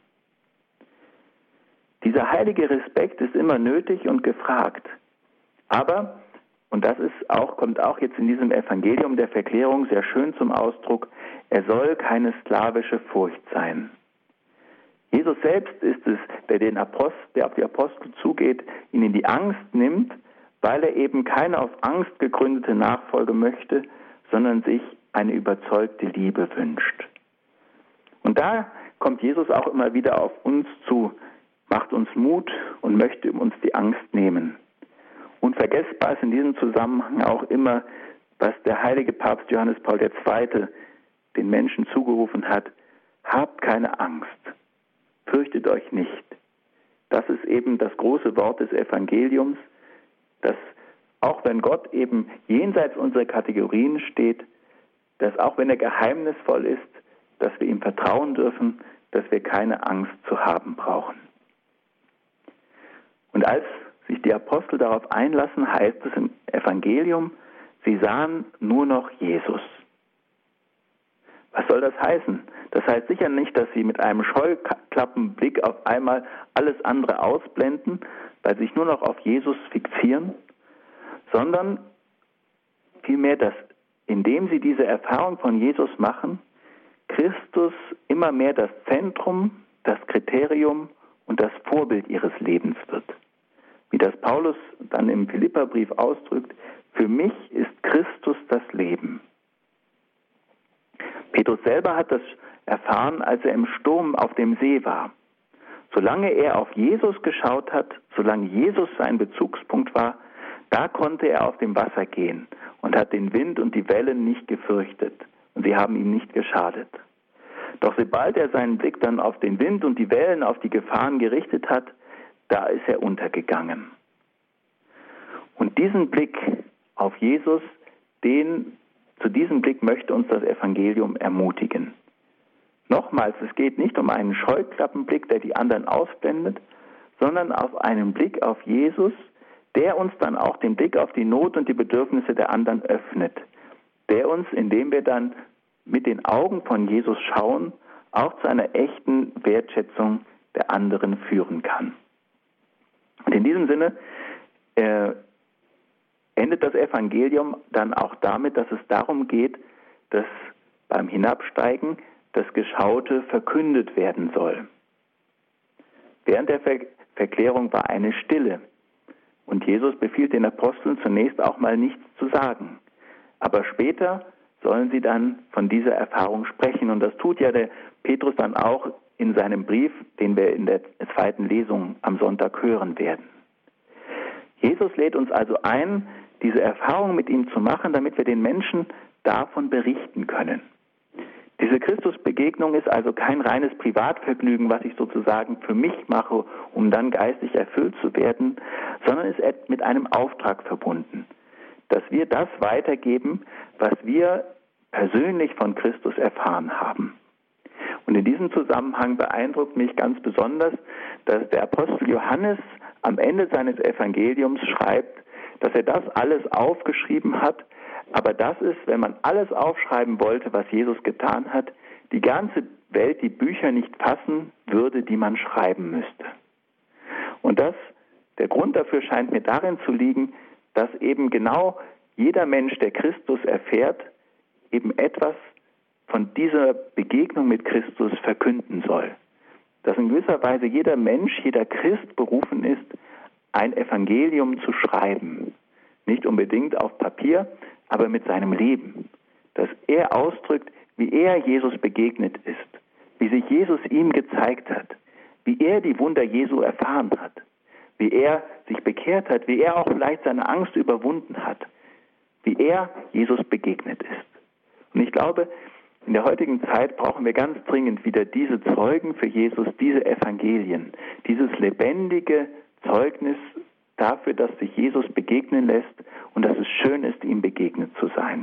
Dieser heilige Respekt ist immer nötig und gefragt. Aber, und das ist auch, kommt auch jetzt in diesem Evangelium der Verklärung sehr schön zum Ausdruck, er soll keine sklavische Furcht sein. Jesus selbst ist es, der, den Apostel, der auf die Apostel zugeht, ihnen in die Angst nimmt, weil er eben keine auf Angst gegründete Nachfolge möchte, sondern sich eine überzeugte Liebe wünscht. Und da kommt Jesus auch immer wieder auf uns zu, macht uns Mut und möchte uns die Angst nehmen. Unvergessbar ist in diesem Zusammenhang auch immer, was der heilige Papst Johannes Paul der Zweite den Menschen zugerufen hat: Habt keine Angst, fürchtet euch nicht. Das ist eben das große Wort des Evangeliums, dass auch wenn Gott eben jenseits unserer Kategorien steht, dass auch wenn er geheimnisvoll ist, dass wir ihm vertrauen dürfen, dass wir keine Angst zu haben brauchen. Und als sich die Apostel darauf einlassen, heißt es im Evangelium, sie sahen nur noch Jesus. Was soll das heißen? Das heißt sicher nicht, dass sie mit einem Scheuklappenblick auf einmal alles andere ausblenden, weil sie sich nur noch auf Jesus fixieren, sondern vielmehr, dass indem sie diese Erfahrung von Jesus machen, Christus immer mehr das Zentrum, das Kriterium und das Vorbild ihres Lebens wird. Wie das Paulus dann im Philipperbrief ausdrückt, für mich ist Christus das Leben. Petrus selber hat das erfahren, als er im Sturm auf dem See war. Solange er auf Jesus geschaut hat, solange Jesus sein Bezugspunkt war, da konnte er auf dem Wasser gehen und hat den Wind und die Wellen nicht gefürchtet. Und sie haben ihm nicht geschadet. Doch sobald er seinen Blick dann auf den Wind und die Wellen, auf die Gefahren gerichtet hat, da ist er untergegangen. Und diesen Blick auf Jesus, den, zu diesem Blick möchte uns das Evangelium ermutigen. Nochmals, es geht nicht um einen Scheuklappenblick, der die anderen ausblendet, sondern auf einen Blick auf Jesus, der uns dann auch den Blick auf die Not und die Bedürfnisse der anderen öffnet. Der uns, indem wir dann mit den Augen von Jesus schauen auch zu einer echten Wertschätzung der anderen führen kann. Und in diesem Sinne äh, endet das Evangelium dann auch damit, dass es darum geht, dass beim Hinabsteigen das Geschaute verkündet werden soll. Während der Ver- Verklärung war eine Stille und Jesus befiehlt den Aposteln zunächst auch mal nichts zu sagen. Aber später sollen sie dann von dieser Erfahrung sprechen und das tut ja der Petrus dann auch in seinem Brief, den wir in der zweiten Lesung am Sonntag hören werden. Jesus lädt uns also ein, diese Erfahrung mit ihm zu machen, damit wir den Menschen davon berichten können. Diese Christusbegegnung ist also kein reines Privatvergnügen, was ich sozusagen für mich mache, um dann geistig erfüllt zu werden, sondern ist mit einem Auftrag verbunden, dass wir das weitergeben, was wir persönlich von Christus erfahren haben. Und in diesem Zusammenhang beeindruckt mich ganz besonders, dass der Apostel Johannes am Ende seines Evangeliums schreibt, dass er das alles aufgeschrieben hat, aber das ist, wenn man alles aufschreiben wollte, was Jesus getan hat, die ganze Welt die Bücher nicht fassen würde, die man schreiben müsste. Und das, der Grund dafür scheint mir darin zu liegen, dass eben genau jeder Mensch, der Christus erfährt, eben etwas von dieser Begegnung mit Christus verkünden soll. Dass in gewisser Weise jeder Mensch, jeder Christ berufen ist, ein Evangelium zu schreiben. Nicht unbedingt auf Papier, aber mit seinem Leben. Dass er ausdrückt, wie er Jesus begegnet ist, wie sich Jesus ihm gezeigt hat, wie er die Wunder Jesu erfahren hat, wie er sich bekehrt hat, wie er auch vielleicht seine Angst überwunden hat, wie er Jesus begegnet ist. Und ich glaube, in der heutigen Zeit brauchen wir ganz dringend wieder diese Zeugen für Jesus, diese Evangelien, dieses lebendige Zeugnis dafür, dass sich Jesus begegnen lässt und dass es schön ist, ihm begegnet zu sein.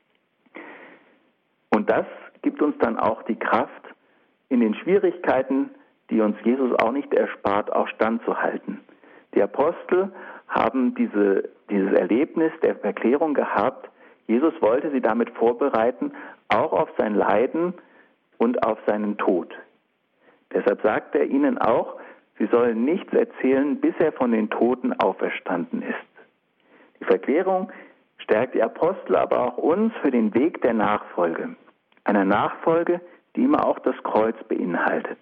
Und das gibt uns dann auch die Kraft, in den Schwierigkeiten, die uns Jesus auch nicht erspart, auch standzuhalten. Die Apostel haben diese, dieses Erlebnis der Verklärung gehabt. Jesus wollte sie damit vorbereiten, auch auf sein Leiden und auf seinen Tod. Deshalb sagt er ihnen auch, sie sollen nichts erzählen, bis er von den Toten auferstanden ist. Die Verklärung stärkt die Apostel, aber auch uns für den Weg der Nachfolge. Einer Nachfolge, die immer auch das Kreuz beinhaltet.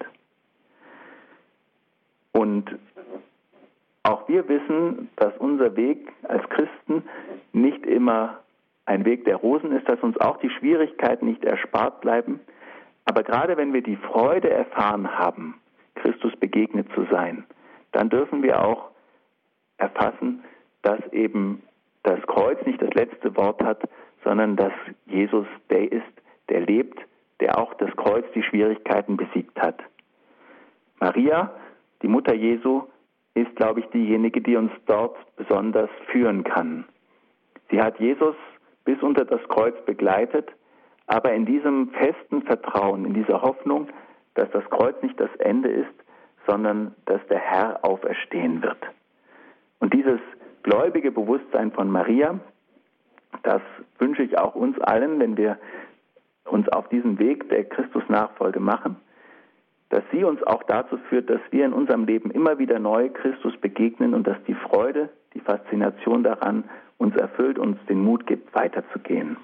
Und auch wir wissen, dass unser Weg als Christen nicht immer ein Weg der Rosen ist, dass uns auch die Schwierigkeiten nicht erspart bleiben. Aber gerade wenn wir die Freude erfahren haben, Christus begegnet zu sein, dann dürfen wir auch erfassen, dass eben das Kreuz nicht das letzte Wort hat, sondern dass Jesus der ist, der lebt, der auch das Kreuz, die Schwierigkeiten besiegt hat. Maria, die Mutter Jesu, ist, glaube ich, diejenige, die uns dort besonders führen kann. Sie hat Jesus bis unter das Kreuz begleitet, aber in diesem festen Vertrauen, in dieser Hoffnung, dass das Kreuz nicht das Ende ist, sondern dass der Herr auferstehen wird. Und dieses gläubige Bewusstsein von Maria, das wünsche ich auch uns allen, wenn wir uns auf diesen Weg der Christusnachfolge machen, dass sie uns auch dazu führt, dass wir in unserem Leben immer wieder neu Christus begegnen und dass die Freude, die Faszination daran uns erfüllt, uns den Mut gibt, weiterzugehen.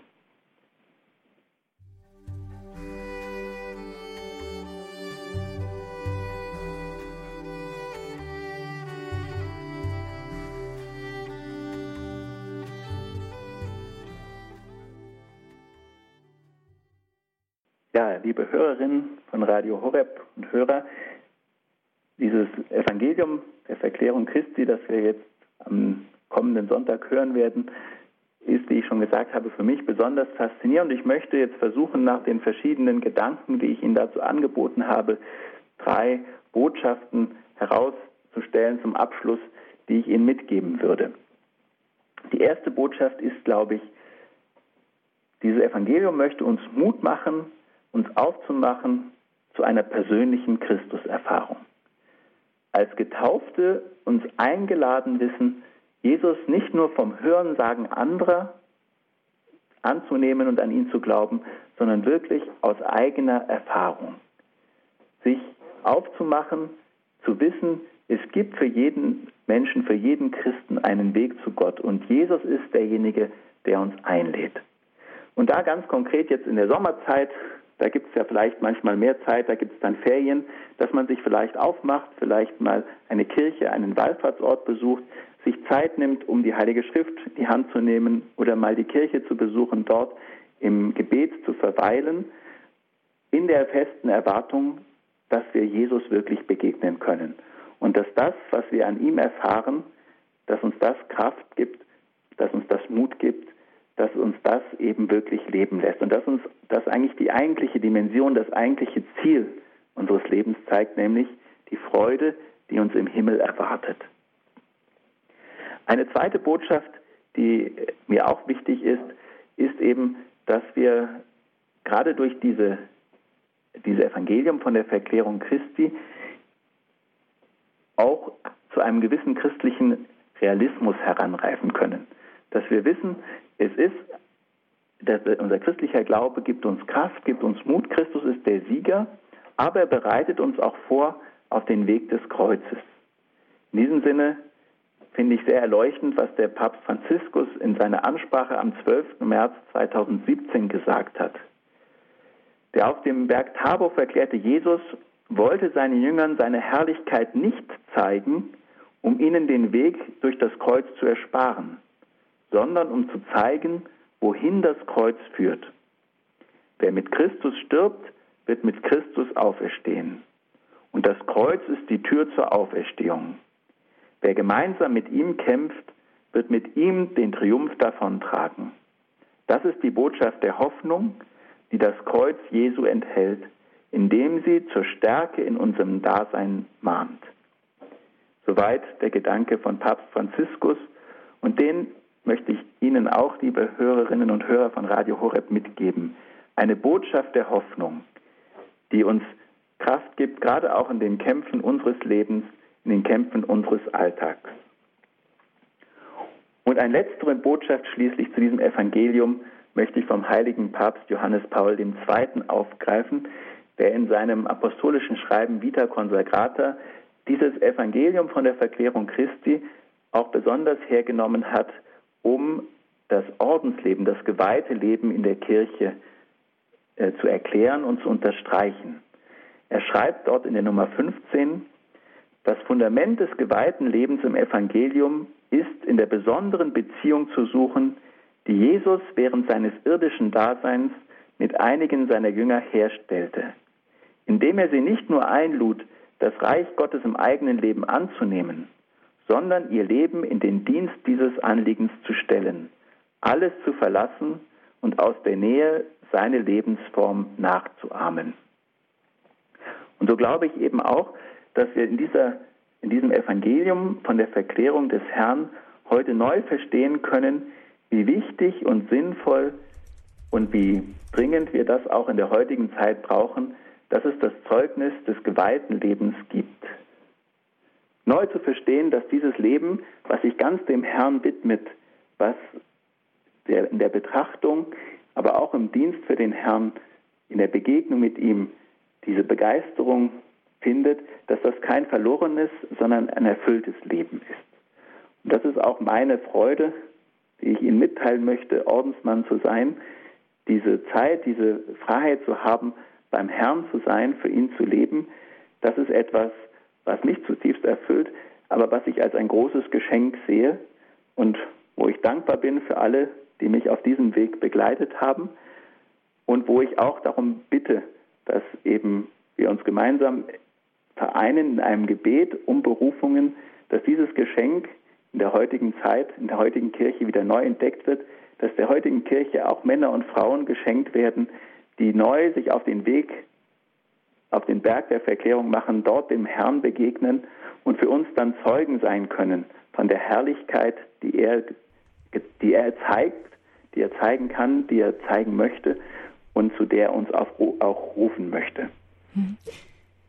Ja, liebe Hörerinnen von Radio Horeb und Hörer, dieses Evangelium der Verklärung Christi, das wir jetzt am kommenden Sonntag hören werden, ist, wie ich schon gesagt habe, für mich besonders faszinierend. Ich möchte jetzt versuchen, nach den verschiedenen Gedanken, die ich Ihnen dazu angeboten habe, drei Botschaften herauszustellen zum Abschluss, die ich Ihnen mitgeben würde. Die erste Botschaft ist, glaube ich, dieses Evangelium möchte uns Mut machen, uns aufzumachen zu einer persönlichen Christuserfahrung. Als Getaufte uns eingeladen wissen, Jesus nicht nur vom Hörensagen anderer anzunehmen und an ihn zu glauben, sondern wirklich aus eigener Erfahrung. Sich aufzumachen, zu wissen, es gibt für jeden Menschen, für jeden Christen einen Weg zu Gott und Jesus ist derjenige, der uns einlädt. Und da ganz konkret jetzt in der Sommerzeit, da gibt es ja vielleicht manchmal mehr Zeit, da gibt es dann Ferien, dass man sich vielleicht aufmacht, vielleicht mal eine Kirche, einen Wallfahrtsort besucht, sich Zeit nimmt, um die Heilige Schrift in die Hand zu nehmen oder mal die Kirche zu besuchen, dort im Gebet zu verweilen, in der festen Erwartung, dass wir Jesus wirklich begegnen können. Und dass das, was wir an ihm erfahren, dass uns das Kraft gibt, dass uns das Mut gibt, dass uns das eben wirklich leben lässt. Und dass uns das eigentlich die eigentliche Dimension, das eigentliche Ziel unseres Lebens zeigt, nämlich die Freude, die uns im Himmel erwartet. Eine zweite Botschaft, die mir auch wichtig ist, ist eben, dass wir gerade durch diese, diese Evangelium von der Verklärung Christi auch zu einem gewissen christlichen Realismus heranreifen können. Dass wir wissen, es ist, dass unser christlicher Glaube gibt uns Kraft, gibt uns Mut. Christus ist der Sieger, aber er bereitet uns auch vor auf den Weg des Kreuzes. In diesem Sinne finde ich sehr erleuchtend, was der Papst Franziskus in seiner Ansprache am zwölften März zweitausendsiebzehn gesagt hat. Der auf dem Berg Tabor verklärte Jesus wollte seinen Jüngern seine Herrlichkeit nicht zeigen, um ihnen den Weg durch das Kreuz zu ersparen, sondern um zu zeigen, wohin das Kreuz führt. Wer mit Christus stirbt, wird mit Christus auferstehen. Und das Kreuz ist die Tür zur Auferstehung. Wer gemeinsam mit ihm kämpft, wird mit ihm den Triumph davontragen. Das ist die Botschaft der Hoffnung, die das Kreuz Jesu enthält, indem sie zur Stärke in unserem Dasein mahnt. Soweit der Gedanke von Papst Franziskus, und den möchte ich Ihnen auch, liebe Hörerinnen und Hörer von Radio Horeb, mitgeben. Eine Botschaft der Hoffnung, die uns Kraft gibt, gerade auch in den Kämpfen unseres Lebens, in den Kämpfen unseres Alltags. Und eine letztere Botschaft schließlich zu diesem Evangelium möchte ich vom heiligen Papst Johannes Paul der Zweite aufgreifen, der in seinem apostolischen Schreiben Vita Consagrata dieses Evangelium von der Verklärung Christi auch besonders hergenommen hat, um das Ordensleben, das geweihte Leben in der Kirche äh, zu erklären und zu unterstreichen. Er schreibt dort in der Nummer fünfzehn, das Fundament des geweihten Lebens im Evangelium ist in der besonderen Beziehung zu suchen, die Jesus während seines irdischen Daseins mit einigen seiner Jünger herstellte, indem er sie nicht nur einlud, das Reich Gottes im eigenen Leben anzunehmen, sondern ihr Leben in den Dienst dieses Anliegens zu stellen, alles zu verlassen und aus der Nähe seine Lebensform nachzuahmen. Und so glaube ich eben auch, dass wir in, dieser, in diesem Evangelium von der Verklärung des Herrn heute neu verstehen können, wie wichtig und sinnvoll und wie dringend wir das auch in der heutigen Zeit brauchen, dass es das Zeugnis des geweihten Lebens gibt. Neu zu verstehen, dass dieses Leben, was sich ganz dem Herrn widmet, was der, in der Betrachtung, aber auch im Dienst für den Herrn, in der Begegnung mit ihm, diese Begeisterung findet, dass das kein verlorenes, sondern ein erfülltes Leben ist. Und das ist auch meine Freude, die ich Ihnen mitteilen möchte, Ordensmann zu sein, diese Zeit, diese Freiheit zu haben, beim Herrn zu sein, für ihn zu leben. Das ist etwas, was mich zutiefst erfüllt, aber was ich als ein großes Geschenk sehe und wo ich dankbar bin für alle, die mich auf diesem Weg begleitet haben und wo ich auch darum bitte, dass eben wir uns gemeinsam vereinen in einem Gebet um Berufungen, dass dieses Geschenk in der heutigen Zeit, in der heutigen Kirche wieder neu entdeckt wird, dass der heutigen Kirche auch Männer und Frauen geschenkt werden, die neu sich auf den Weg, auf den Berg der Verklärung machen, dort dem Herrn begegnen und für uns dann Zeugen sein können von der Herrlichkeit, die er, die er zeigt, die er zeigen kann, die er zeigen möchte und zu der er uns auch rufen möchte.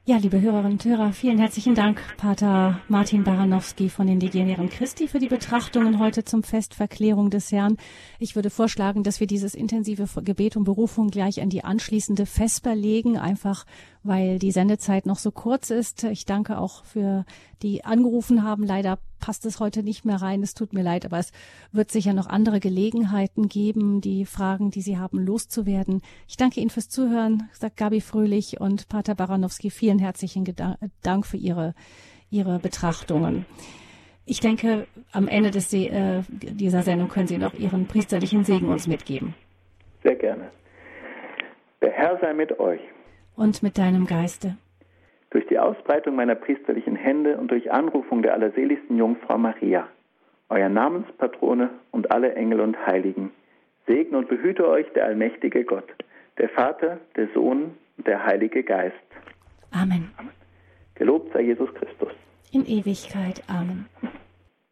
Ja, liebe Hörerinnen und Hörer, vielen herzlichen Dank, Pater Martin Baranowski von den Legionären Christi, für die Betrachtungen heute zum Fest Verklärung des Herrn. Ich würde vorschlagen, dass wir dieses intensive Gebet um Berufung gleich an die anschließende Vesper legen, einfach weil die Sendezeit noch so kurz ist. Ich danke auch für die angerufen haben. Leider passt es heute nicht mehr rein. Es tut mir leid, aber es wird sicher noch andere Gelegenheiten geben, die Fragen, die Sie haben, loszuwerden. Ich danke Ihnen fürs Zuhören, sagt Gabi Fröhlich, und Pater Baranowski, vielen herzlichen Dank für Ihre, Ihre Betrachtungen. Ich denke, am Ende des, äh, dieser Sendung können Sie noch Ihren priesterlichen Segen uns mitgeben. Sehr gerne. Der Herr sei mit euch. Und mit deinem Geiste. Durch die Ausbreitung meiner priesterlichen Hände und durch Anrufung der allerseligsten Jungfrau Maria, euer Namenspatrone und alle Engel und Heiligen, segne und behüte euch der allmächtige Gott, der Vater, der Sohn und der Heilige Geist. Amen. Amen. Gelobt sei Jesus Christus. In Ewigkeit. Amen.